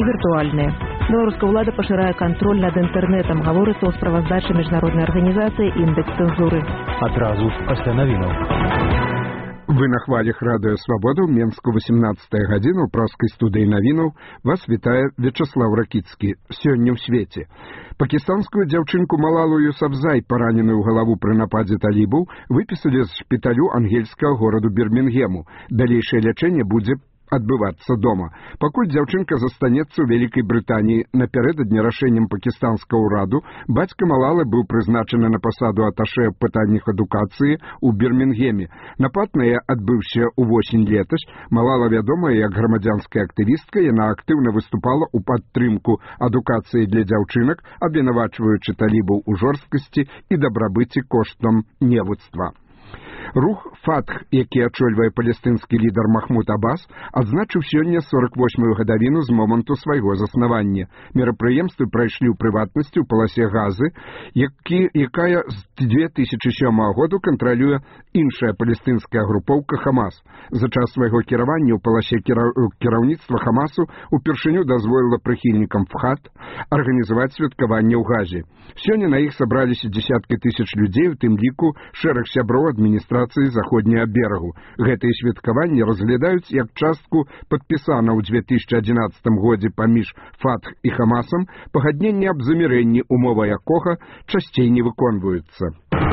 віртуальныя. Беларуская ўлада пашырае кантроль над інтэрнэтам, гаворыцца ў справаздачы міжнароднай арганізацыі «Індекс цэнзуры». Адразу пасля навінаў. Вы на хвалях радыё «Свабода» ў Менску 18 гадзіна ў праскай студыі навінаў. Вас вітае Вячаслав Ракіцкі. Сёння ў свеце. Пакістанскую дзяўчынку Малалу Юсафзай, параненую ў галаву пры нападзе талібаў, выпісалі з шпіталю ангельскага гораду Бірмінгему. Далейшае лячэнне будзе адбывацца дома. Пакуль дзяўчынка застанецца ў Вялікай Брытаніі, напярэдадні рашэннем пакістанскага ўраду бацька Малалы быў прызначаны на пасаду аташэ ў пытаннях адукацыі ў Бірмінгеме. Напад на яе адбыўся ўвосень летась. Малала вядомая як грамадзянская актывістка, яна актыўна выступала ў падтрымку адукацыі для дзяўчынак, абвінавачваючы талібаў у жорсткасці і дабрабыце коштам невуцтва. Рух «Фатх», які ачольвае палестынскі лідар Махмуд Аббас, адзначыў сёння 48-ю гадавіну з моманту свайго заснавання. Мерапрыемствы прайшлі ў прыватнасці ў паласе Газы, якая з 2007 году кантралюе іншая палестынская групоўка «Хамас». За час свайго кіравання ў паласе кіраўніцтва «Хамасу» упершыню дазволіла прыхільнікам «Фхат» арганізаваць святкаванне ў Газе. Сёння на іх сабраліся дзесяткі тысяч людзей, у тым ліку шэраг сяброў адміністрацыі заходняга берагу. Гэтыя святкаванні разглядаюць як частку падпісана ў 2011 годзе паміж «Фатх» і «Хамасам» пагадненне аб замірэнні, умова якога часцей не выконваюцца.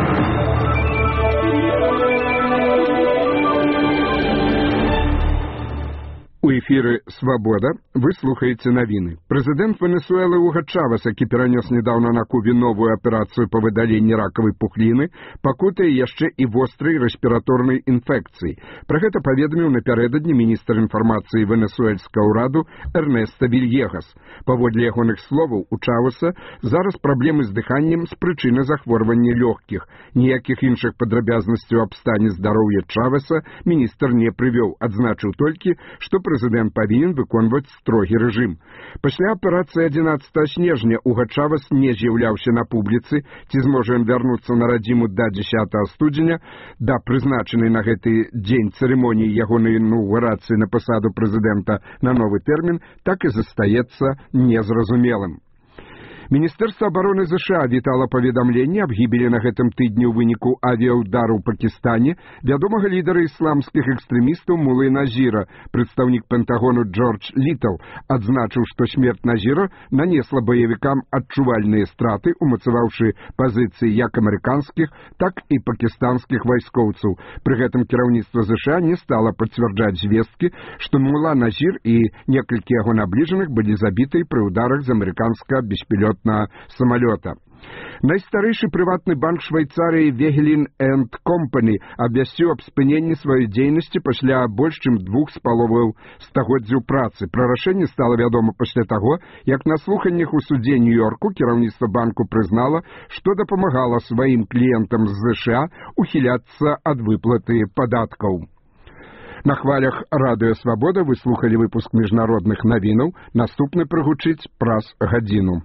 У эфіры «Свабода» вы слухаеце навіны. Прэзідэнт Венесуэлы Уга Чавес, які перанёс недаўна на Кубе новую аперацыю па выдаленні ракавай пухліны, пакутае яшчэ і вострай рэспіраторнай інфекцыі. Пра гэта паведаміў напярэдадні міністр інфармацыі венесуэльскага ўраду Эрнеста Вільегас. Паводле ягоных словаў, у Чавеса зараз праблемы з дыханнем з прычыны захворвання лёгкіх. Ніякіх іншых падрабязнасцяў аб стане здароўя Чавеса міністр не прывёў, адзначыў толькі, што прэзідэнт павінен выконваць строгі рэжым. Пасля аперацыі 11 снежня Уга Чавес не з'яўляўся на публіцы. Ці зможа ён вярнуцца на радзіму да 10 студзеня, да прызначанай на гэты дзень цырымоніі ягонай інаўгурацыі на пасаду прэзідэнта на новы тэрмін, так і застаецца незразумелым. Міністэрства абароны ЗША вітала паведамленне аб гібелі на гэтым тыдні ў выніку авіяўдару ў Пакістане вядомага лідара ісламскіх экстрэмістаў Мулы Назіра. Прадстаўнік Пентагону Джордж Літл адзначыў, што смерць Назіра нанесла баевікам адчувальныя страты, умацаваўшы пазіцыі як амерыканскіх, так і пакістанскіх вайскоўцаў. Пры гэтым кіраўніцтва ЗША не стала пацвярджаць звесткі, што Мула Назір і некалькі яго набліжаных былі забіты пры ударах з амерыканскага беспілётнага самолета. Найстарэйшы прыватны банк Швейцарыі Вегелін энд Компані абвясціў аб спыненні сваёй дзейнасці пасля больш чым 2,5 стагоддзяў працы. Пра рашэнне стала вядома пасля таго, як на слуханнях у судзе Нью-Йорку кіраўніцтва банку прызнала, што дапамагала сваім кліентам з ЗША ухіляцца ад выплаты падаткаў. На хвалях радыё «Свабода» вы слухалі выпуск міжнародных навінаў. Наступны прагучыць праз гадзіну.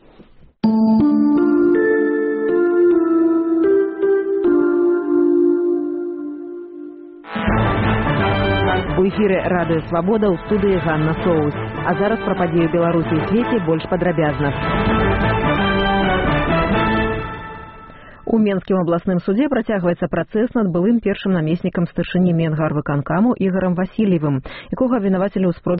У эфіры радыё «Свабода» ў студыі Ганна Соус. А зараз пра падзеі Беларусі і свеце больш падрабязна. У Менскім абласным судзе працягваецца працэс над былым першым намеснікам старшыні Менгарвыканкаму Ігорам Васильевым, якога абвінавацілі ў спробе